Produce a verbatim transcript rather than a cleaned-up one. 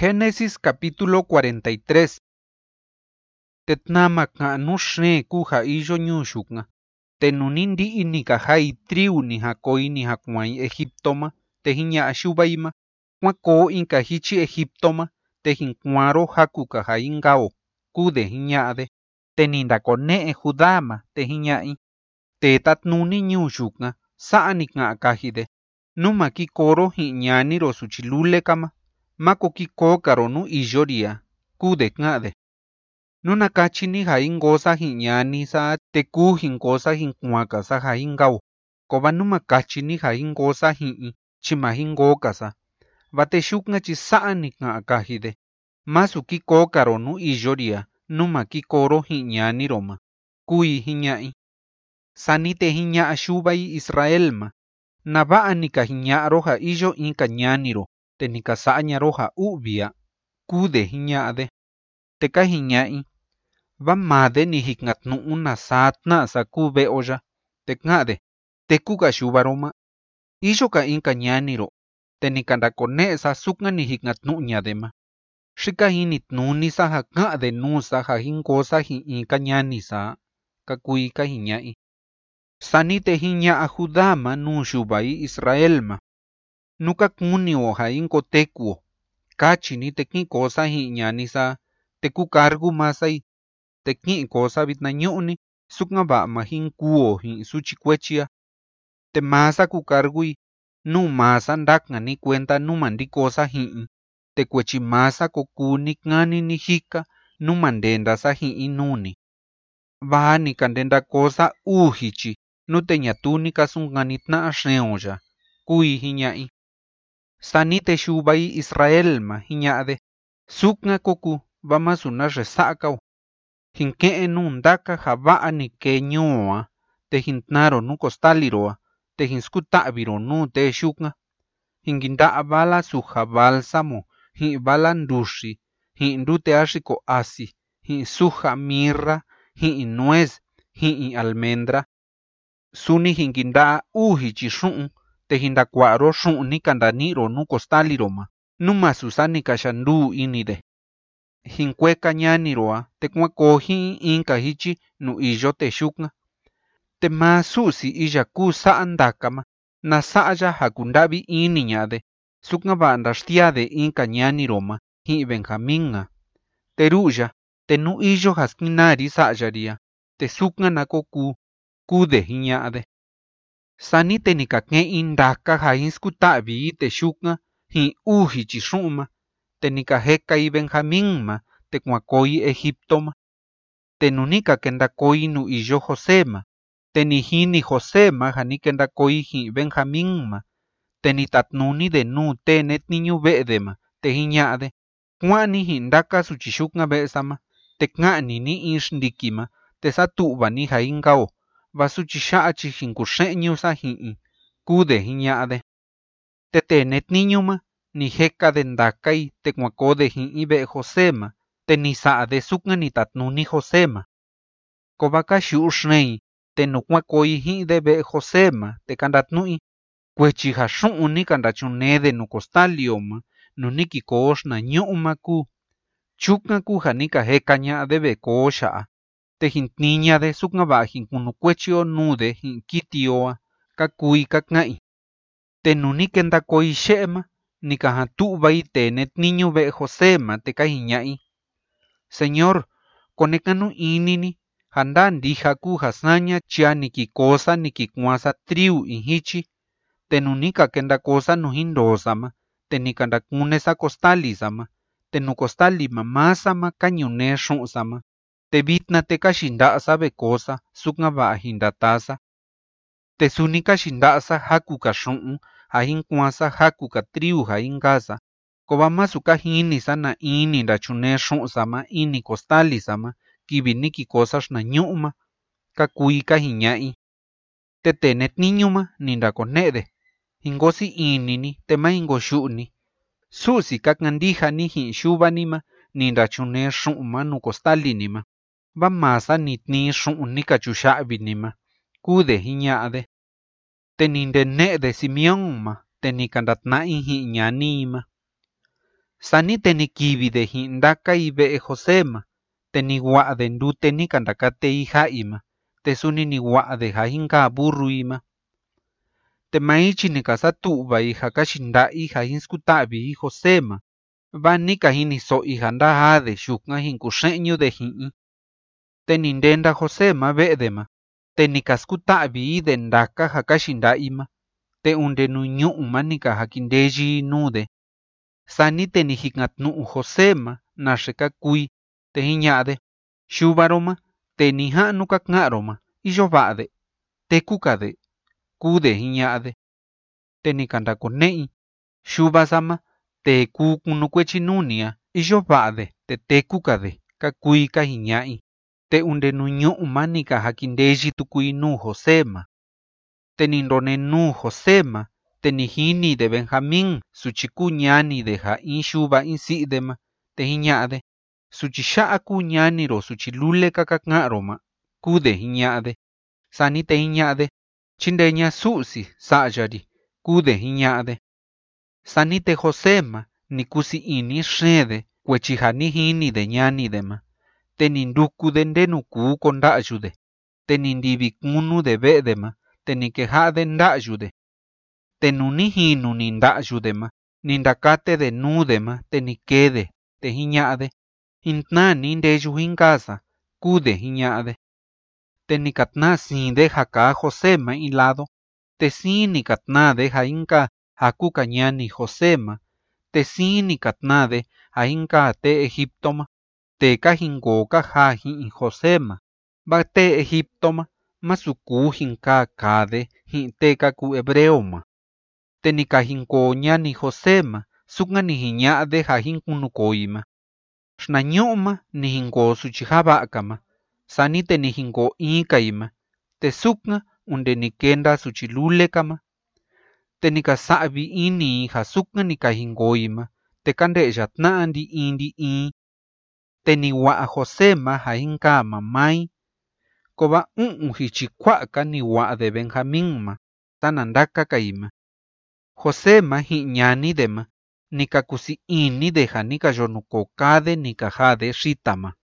Génesis capítulo cuarenta y tres. Tetnama ka nushne kuja iyo nyushukna. Tenunindi ini kahai triu ni hakoi ni hakwai Egiptoma. Tehinya ashubaima. Kwako inka hichi Egiptoma. Tehinkwaro haku kahai ngao. Kude hinyade. Teninda kone Judama tehinyai. Tetatnuni nyushukna. Saanik nga kahide. Numa kikoro hinyani rosuchilule kama. Mako kikokaro nu ijoria. Kude ngade. Nuna kachini hain goza hinyani sa teku hin goza hin kwaka sa hain gao. Koba numa kachini hain goza hin chima hin goka sa. Vate shukna chi saani nga akahide. Masu kikokaro nu ijoria. Numa kikoro hinyani roma. Kui hinyai. Sanite hinya ashubai Israel ma. Nabaa nika hinya roja ijo inka nyaniro. Te nika saanya roja ubia. Kude hinyade. Teka hinyai. Va made ni hikngatnu una satna sa kube oja. Tekngade. Tekuga shubaroma. Ijo ka inka nyaniro. Te nika ndakone sa sukna ni hikngatnu nyadema. Shika hinit nuni sa hakade nu sa hahinko sa hi inka nyani sa. Kakui ka hinyai. Sanite hinya a Judama nu shubai Israelma. Nuka kuni o hainko tekuo. Kachi ni teki kosa hinyani sa. Teku kargu masai. Teki kosa bitna nyuni. Sukna ba mahin kuo hin suchikwechia. Te masa ku kargui. Nu masa ndakna ni cuenta nu mandi kosa hin. Te kwechi masa ko kuni ngani ni hika. Nu mandenda sa hin nuni. Va ni kandenda kosa uhichi. Nu te nyatuni kasunganitna asheoja. Kui hinyai. Sanite shubai Israelma hinyade. Sukna koku vama suna resakao. Hinkee nu ndaka jabaa ni ke nyoa. Te hintnaro nu kostaliroa. Te hinskutaviro nu te shukna. Hinginda bala suja balsamo. Hin bala ndushi. Hin ndute ashiko asi. Hin suja mirra. Hin nuez. Hin almendra. Suni hinginda uhichi shun. Te hindakwaro shun ni kandaniro nu kostaliroma. Numa susani kashandu inide. Hinkweka nyaniroa. Te kwakohi inka hichi nu ijo te shukna. Te masusi ija ku saandakama. Na saaya hakundabi ini nyade. Sukna bandashtiade inka nyaniroma. Hi Benjaminga. Te ruja. Te nu ijo haskinari saayaria. Te sukna nakoku. Kude hinyade. Sanite ni kakne indaka hainskutabi te shukna. Hi uhichi shuma. Te nika heka i Benjaminma. Te kwakoi Egiptoma. Te nunika kendakoi nu ijo Josema. Te ni hini Josema hanikendakoi hi Benjaminma. Te ni tatnuni de nu te net niñu vedema. Te hinyade. Kwani hindaka suchishukna besama. Te kngani ni ishdikima. Te satuba ni haingao. Vasuchishaachi hinkushenyu sa hii. Kude hinyade. Te te net niñuma. Ni heka de ndakai te kwakode hii be Josema. Te ni saade sukna ni tatnuni Josema. Kobaka shuushnei. Te nukwakoi hii de be Josema. Te kandatnui. Kwechi hashun ni kandachunede nu kostalioma. Nuniki kooshna nyuma ku. Chukna ku hanika heka nya de be kooshaa. Te hintniña de sukna ba hinkunukwechio nude hinkitioa. Kakui kakngai. Te nunikenda koi shema. Nikahatubai te net niño be Josema te kahiñai. Señor, konekanu inini. Handa ndihaku hasnaña chia nikikosa nikikwasa triu inhichi. Te nunika kenda kosa nuhindosama. Te nikandakunesa kostalisama. Te nukostalima masama kanyune shunsama. Te vitna te kashindasa be kosa sukna ba hindatasa. Te sunika shindasa haku kashun. Hain kwasa haku ka triu hain gaza. Kobama suka hini sana ini ndachune shun sama ini kostali sama. Kibiniki kosas na nyuma. Kakui ka hinyai. Te tenet niñuma ninda konede. Hingosi ini ni te ma hingo shuni. Susi kaknandija ni hin shuba nima. Nindachune shun ma nu kostali nima. Va masa nitni shun ni kachushabi nima. Kude hinyade. Te ninde ne de Simeon ma. Te nikandatnai hi nyanima. Sani te ni kivi de hindaka i ve'e Josema, te ni wa'a de ndute ni kandakate i ja'ima, te suni ni wa'a de ja hinka burru ima. Te maichi ni ka satu'va i ja ka xinda'i ja hinskuta'vi i Josema, va ni ka jini so'i ja ndaja de xukan jinkuxe'ñu de ji'i. Te ni ndenda Josema ve'e de ma, te ni ka skuta'vi i de ndaka ja ka xinda'i ma, te unde nu ñu'u ma ni ka ja kindeyi nuu de. Sani te ni jikatnu'u Josema naxe ka kui, te jiña'a de, xuvaro ma, te ni ja'nu ka ka'ro ma, iyo va'a de, teku ka de, kuu de jiña'a de. Te ni ka ndakone'i, xuva sama, te kuu kunukuechi nunia, iyo va'a de, te teku ka de, ka kui ka jiña'i. Te unde nu ñu'u ma ni ka ja kindeyi tukui nuu Josema. Te ni ndone nuu Josema, te ni jini de Benjamín suchi kuu ñani de ja in xuva in si'i de ma, te jiña'a de, suchi xa'a kuu ñaniro suchi lule ka ka ka'ro ma, kuu de jiña'a de. Sani te jiña'a de, chindeña su'si sa'yari, kuu de jiña'a de. Sani te Josema ni kusi ini xeen de kuechi ja ni jini de ñani de ma, te ni nduku de ndenu kuu konda'yu de, te ni ndivi kunu de ve'e de ma, te ni keja'a de nda'yu de. Te nu ni jinu ni nda'yu de ma, ni ndakate de nuu de ma, te ni kee de, te jiña'a de, jintnaa ni ndeyu jinkasa, kuu de jiña'a de. Te ni katnaa siin de ja kaa Josema in lado, te siin ni katnaa de ja inka ja kuu ka ñani Josema, te siin ni katnaa de ja inka tee Egipto ma, te ka jinkoo ka jaa ji'in Josema, va tee Egipto ma, masu kuu jinkaa kaa de ji'in tee ka kuu hebreo ma. Te ni ka jinkoo ñani Josema, sukan ni jiña'a de ja jinkunukoi ma. Xnañu'u ma ni jinkoo suchi java'aka ma, sani te ni jinkoo inkai ma, te sukan unde ni kenda suchi lule ka ma. Te ni ka sa'vi ini ja sukan ni ka jinkoi ma, te ka nde'ya tna'a ndi in ndi in. Te ni wa'a Josema ja jinkaa ma mai. Ko va u'un jichi kua'a ka ni wa'a de Benjamín ma, sana ndaka kai ma. Josema ji'in ñani de ma, ni ka kusi ini de ja ni ka yonukoo kaa de ni ka jaa de xita ma.